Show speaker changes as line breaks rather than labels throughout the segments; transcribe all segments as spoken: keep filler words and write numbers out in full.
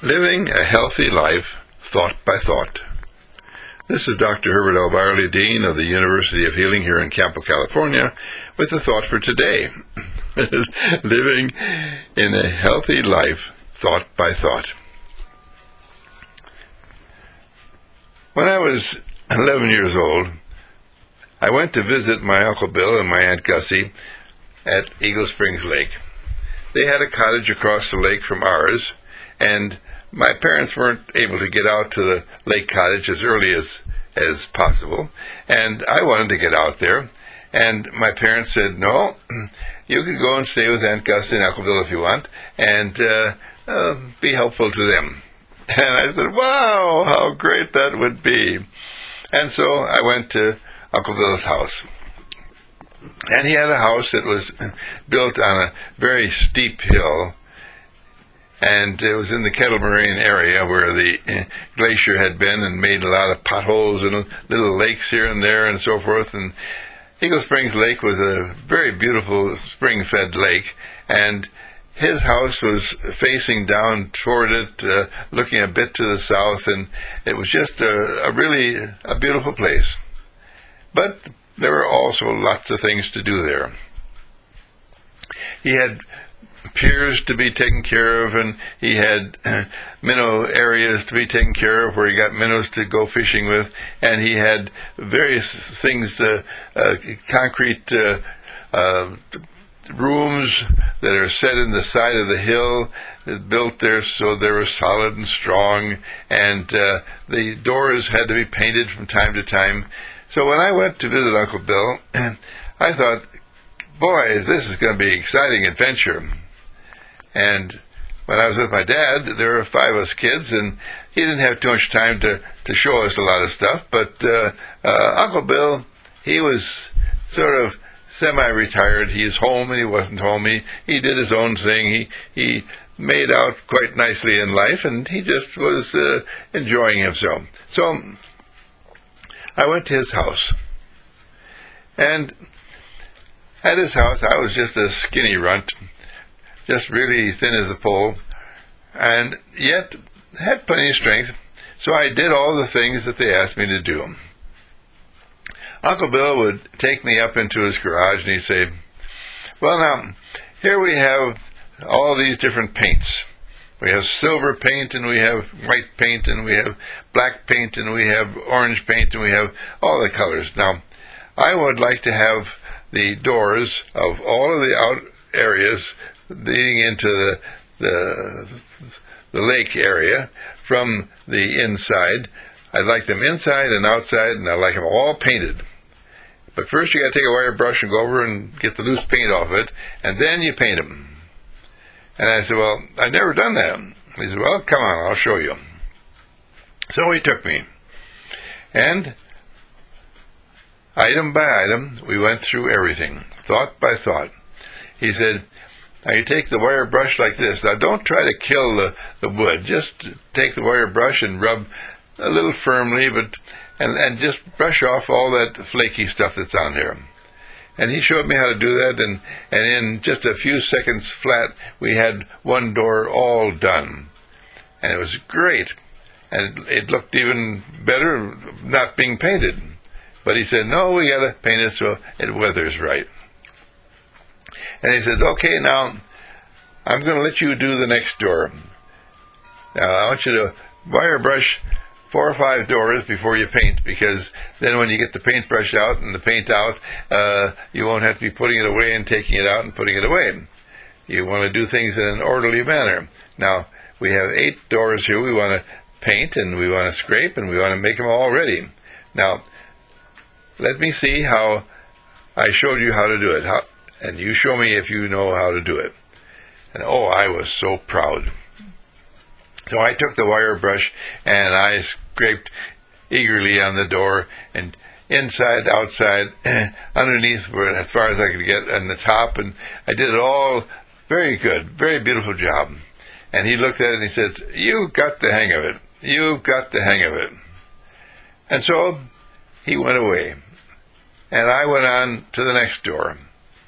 Living a Healthy Life, Thought by Thought. This is Doctor Herbert L. Byerly, Dean of the University of Healing here in Campo, California, with a thought for today. Living in a Healthy Life, Thought by Thought. When I was eleven years old, I went to visit my Uncle Bill and my Aunt Gussie at Eagle Springs Lake. They had a cottage across the lake from ours, and my parents weren't able to get out to the lake cottage as early as, as possible, and I wanted to get out there. And my parents said, no, you can go and stay with Aunt Gussie and Uncle Bill if you want, and uh, uh, be helpful to them. And I said, wow, how great that would be. And so I went to Uncle Bill's house. And he had a house that was built on a very steep hill, and it was in the Kettle Moraine area where the glacier had been and made a lot of potholes and little lakes here and there and so forth. And Eagle Springs Lake was a very beautiful spring-fed lake, and his house was facing down toward it, uh, looking a bit to the south, and it was just a, a really a beautiful place. But there were also lots of things to do there. He had piers to be taken care of, and he had uh, minnow areas to be taken care of where he got minnows to go fishing with, and he had various things, uh, uh, concrete uh, uh, rooms that are set in the side of the hill, built there so they were solid and strong, and uh, the doors had to be painted from time to time. So when I went to visit Uncle Bill, I thought, boy, this is going to be an exciting adventure. And when I was with my dad, there were five of us kids, and he didn't have too much time to, to show us a lot of stuff. But uh, uh, Uncle Bill, he was sort of semi-retired. He's home and he wasn't home. He, he did his own thing. He, he made out quite nicely in life, and he just was uh, enjoying himself. So I went to his house. And at his house, I was just a skinny runt, just really thin as a pole, and yet had plenty of strength, so I did all the things that they asked me to do. Uncle Bill would take me up into his garage, and he'd say, well, now, here we have all these different paints. We have silver paint, and we have white paint, and we have black paint, and we have orange paint, and we have all the colors. Now, I would like to have the doors of all of the out areas leading into the, the the lake area from the inside. I'd like them inside and outside, and I'd like them all painted. But first you got to take a wire brush and go over and get the loose paint off it, and then you paint them. And I said, well, I've never done that. He said, well, come on, I'll show you. So he took me, and item by item, we went through everything, thought by thought. He said, now you take the wire brush like this. Now don't try to kill the, the wood. Just take the wire brush and rub a little firmly, but and, and just brush off all that flaky stuff that's on there. And he showed me how to do that, and, and in just a few seconds flat, we had one door all done. And it was great. And it, it looked even better not being painted. But he said, no, we got to paint it so it weathers right. And he said, okay, now, I'm going to let you do the next door. Now, I want you to wire brush four or five doors before you paint, because then when you get the paintbrush out and the paint out, uh, you won't have to be putting it away and taking it out and putting it away. You want to do things in an orderly manner. Now, we have eight doors here. We want to paint, and we want to scrape, and we want to make them all ready. Now, let me see how I showed you how to do it. How, and you show me if you know how to do it. And oh, I was so proud. So I took the wire brush and I scraped eagerly on the door, and inside, outside, underneath, as far as I could get, and the top, and I did it all very good, very beautiful job. And he looked at it and he said, you got the hang of it. You got the hang of it. And so he went away. And I went on to the next door.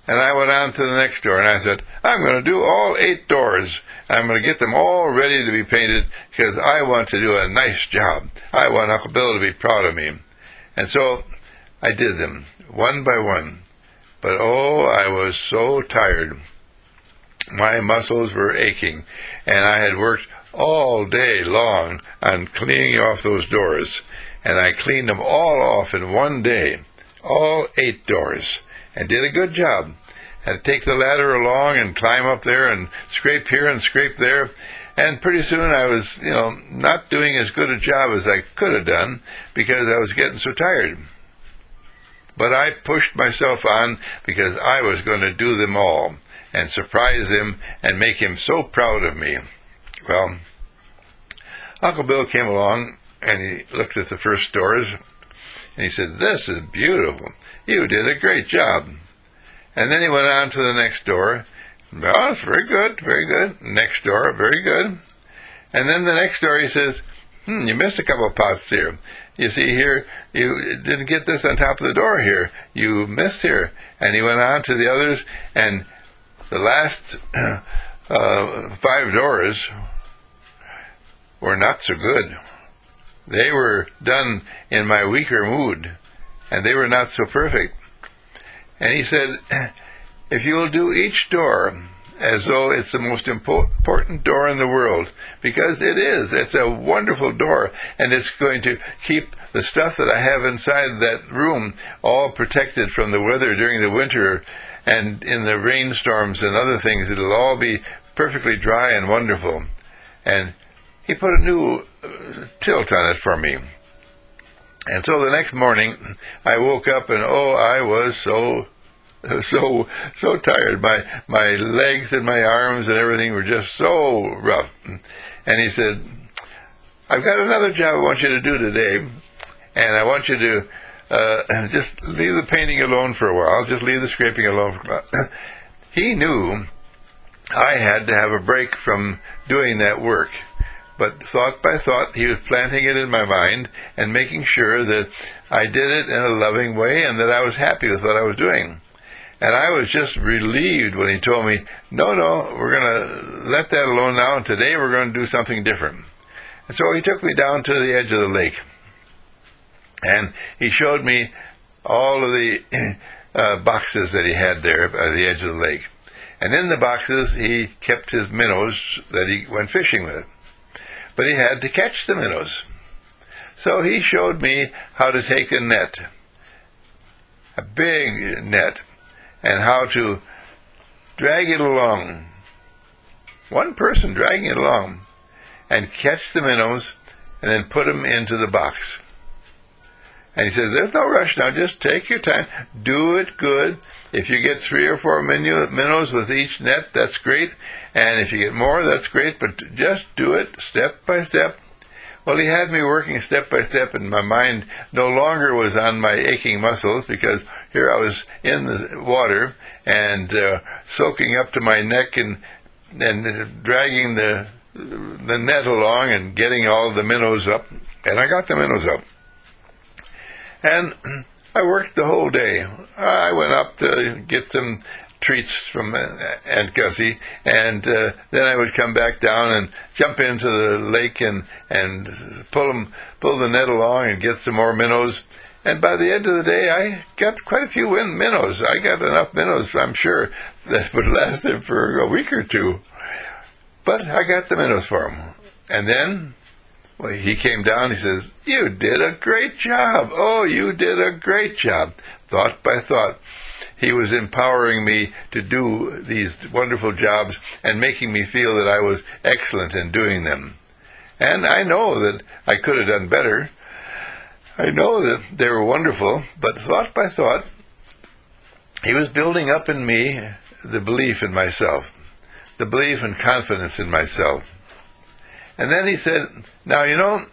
And I went on to the next door, and I said, I'm going to do all eight doors. I'm going to get them all ready to be painted because I want to do a nice job. I want Uncle Bill to be proud of me. And so I did them, one by one. But oh, I was so tired. My muscles were aching, and I had worked all day long on cleaning off those doors. And I cleaned them all off in one day, all eight doors, and did a good job. Had to take the ladder along and climb up there and scrape here and scrape there. And pretty soon I was, you know, not doing as good a job as I could have done because I was getting so tired. But I pushed myself on because I was going to do them all and surprise him and make him so proud of me. Well, Uncle Bill came along and he looked at the first doors and he said, this is beautiful. You did a great job. And then he went on to the next door. Oh, it's very good, very good. Next door, very good. And then the next door he says, hmm, you missed a couple of pots here. You see here, you didn't get this on top of the door here. You missed here. And he went on to the others, and the last uh, five doors were not so good. They were done in my weaker mood, and they were not so perfect. And he said, if you will do each door as though it's the most important door in the world, because it is, it's a wonderful door, and it's going to keep the stuff that I have inside that room all protected from the weather during the winter, and in the rainstorms and other things, it'll all be perfectly dry and wonderful. And he put a new uh, tilt on it for me. And so the next morning, I woke up and, oh, I was so, so, so tired. My, my legs and my arms and everything were just so rough. And he said, I've got another job I want you to do today, and I want you to uh, just leave the painting alone for a while, just leave the scraping alone for a while. He knew I had to have a break from doing that work. But thought by thought, he was planting it in my mind and making sure that I did it in a loving way and that I was happy with what I was doing. And I was just relieved when he told me, no, no, we're going to let that alone now, and today we're going to do something different. And so he took me down to the edge of the lake. And he showed me all of the uh, boxes that he had there at the edge of the lake. And in the boxes, he kept his minnows that he went fishing with. But he had to catch the minnows. So he showed me how to take a net, a big net, and how to drag it along, one person dragging it along, and catch the minnows, and then put them into the box. And he says, there's no rush now, just take your time, do it good. If you get three or four minnows with each net, that's great. And if you get more, that's great, but just do it step by step. Well, he had me working step by step, and my mind no longer was on my aching muscles, because here I was in the water and uh, soaking up to my neck and and dragging the the net along and getting all the minnows up. And I got the minnows up. And I worked the whole day. I went up to get some treats from Aunt Gussie, and uh, then I would come back down and jump into the lake and and pull them, pull the net along and get some more minnows. And by the end of the day, I got quite a few win- minnows. I got enough minnows, I'm sure, that would last them for a week or two. But I got the minnows for him. And then well, he came down, he says, you did a great job. Oh, you did a great job. Thought by thought, he was empowering me to do these wonderful jobs and making me feel that I was excellent in doing them. And I know that I could have done better. I know that they were wonderful, but thought by thought, he was building up in me the belief in myself, the belief and confidence in myself. And then he said, now, you know,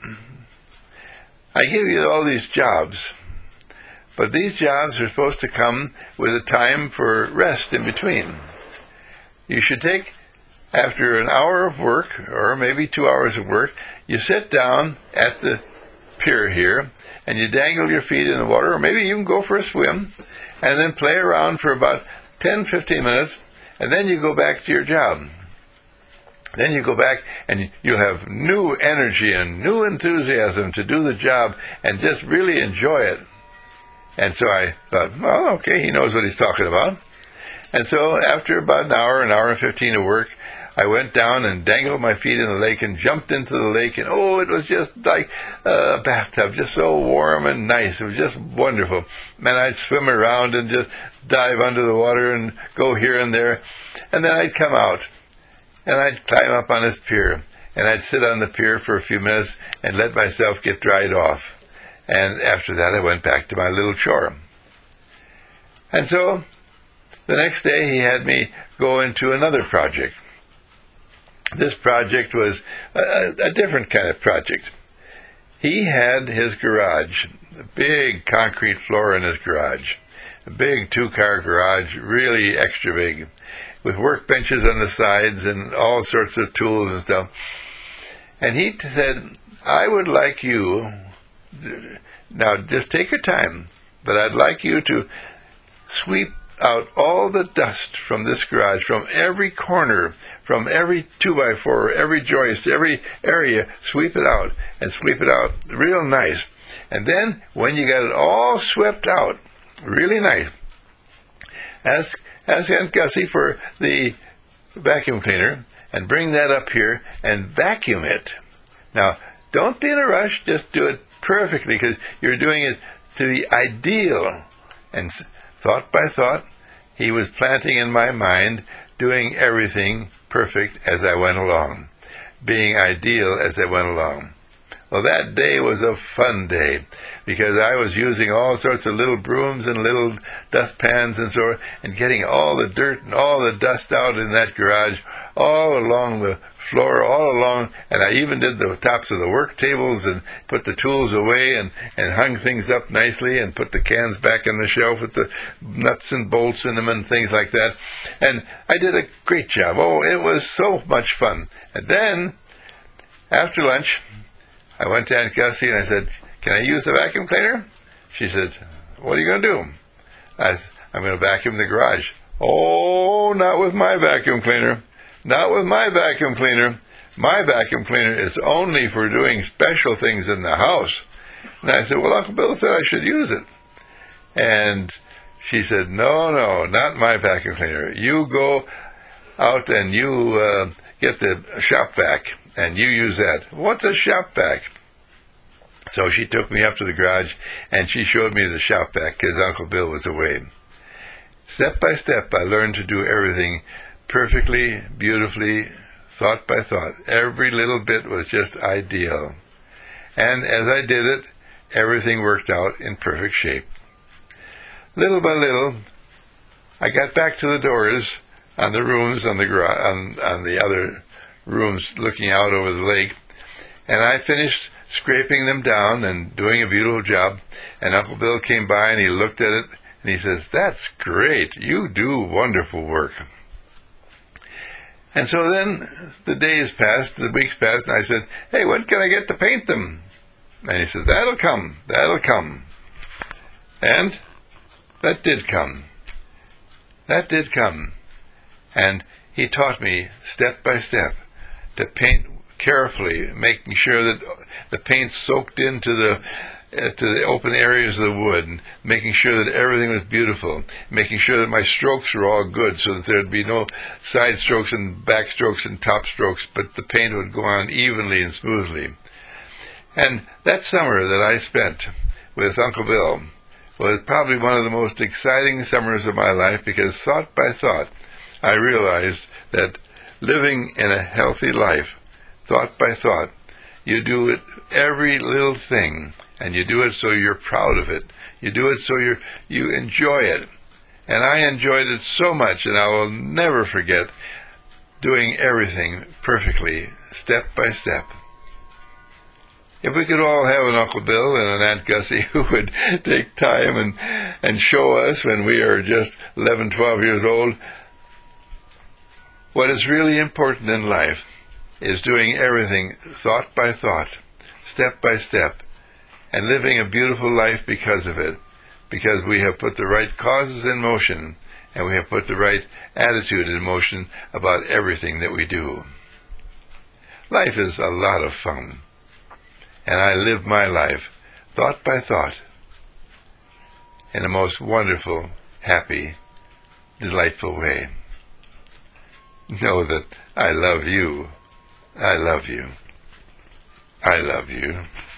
I give you all these jobs, but these jobs are supposed to come with a time for rest in between. You should take, after an hour of work, or maybe two hours of work, you sit down at the pier here, and you dangle your feet in the water, or maybe you can go for a swim, and then play around for about ten, fifteen minutes, and then you go back to your job. Then you go back and you'll have new energy and new enthusiasm to do the job and just really enjoy it. And so I thought, well, okay, he knows what he's talking about. And so after about an hour, an hour and fifteen of work, I went down and dangled my feet in the lake and jumped into the lake. And, oh, it was just like a bathtub, just so warm and nice. It was just wonderful. Man, I'd swim around and just dive under the water and go here and there. And then I'd come out. And I'd climb up on this pier, and I'd sit on the pier for a few minutes and let myself get dried off. And after that, I went back to my little chore. And so the next day, he had me go into another project. This project was a, a different kind of project. He had his garage, a big concrete floor in his garage, a big two-car garage, really extra big, with workbenches on the sides and all sorts of tools and stuff. And he said, I would like you, now just take your time, but I'd like you to sweep out all the dust from this garage, from every corner, from every two by four, every joist, every area, sweep it out, and sweep it out real nice. And then, when you got it all swept out, really nice, ask Ask Aunt Gussie for the vacuum cleaner and bring that up here and vacuum it. Now, don't be in a rush. Just do it perfectly because you're doing it to the ideal. And thought by thought, he was planting in my mind doing everything perfect as I went along, being ideal as I went along. Well, that day was a fun day because I was using all sorts of little brooms and little dustpans and so on, and getting all the dirt and all the dust out in that garage, all along the floor, all along, and I even did the tops of the work tables and put the tools away and, and hung things up nicely and put the cans back on the shelf with the nuts and bolts in them and things like that. And I did a great job. Oh, it was so much fun. And then, after lunch, I went to Aunt Gussie and I said, can I use the vacuum cleaner? She said, what are you going to do? I said, I'm going to vacuum the garage. Oh, not with my vacuum cleaner. Not with my vacuum cleaner. My vacuum cleaner is only for doing special things in the house. And I said, well, Uncle Bill said I should use it. And she said, no, no, not my vacuum cleaner. You go out and you uh, get the shop vac. And you use that. What's a shop vac? So she took me up to the garage, and she showed me the shop vac because Uncle Bill was away. Step by step, I learned to do everything perfectly, beautifully, thought by thought. Every little bit was just ideal. And as I did it, everything worked out in perfect shape. Little by little, I got back to the doors on the rooms on the garage, on, on the other rooms looking out over the lake, and I finished scraping them down and doing a beautiful job, and Uncle Bill came by and he looked at it and he says, that's great, you do wonderful work. And so then the days passed, the weeks passed, and I said, hey, when can I get to paint them? And he said, that'll come, that'll come. And that did come. That did come. And he taught me step by step to paint carefully, making sure that the paint soaked into the uh, to the open areas of the wood, and making sure that everything was beautiful, making sure that my strokes were all good so that there'd be no side strokes and back strokes and top strokes, but the paint would go on evenly and smoothly. And that summer that I spent with Uncle Bill was probably one of the most exciting summers of my life because thought by thought I realized that living in a healthy life, thought by thought, you do it every little thing, and you do it so you're proud of it. You do it so you you enjoy it. And I enjoyed it so much, and I will never forget doing everything perfectly, step by step. If we could all have an Uncle Bill and an Aunt Gussie who would take time and, and show us when we are just eleven, twelve years old, what is really important in life is doing everything thought by thought, step by step, and living a beautiful life because of it, because we have put the right causes in motion and we have put the right attitude in motion about everything that we do. Life is a lot of fun, and I live my life thought by thought in a most wonderful, happy, delightful way. Know that I love you. I love you. I love you.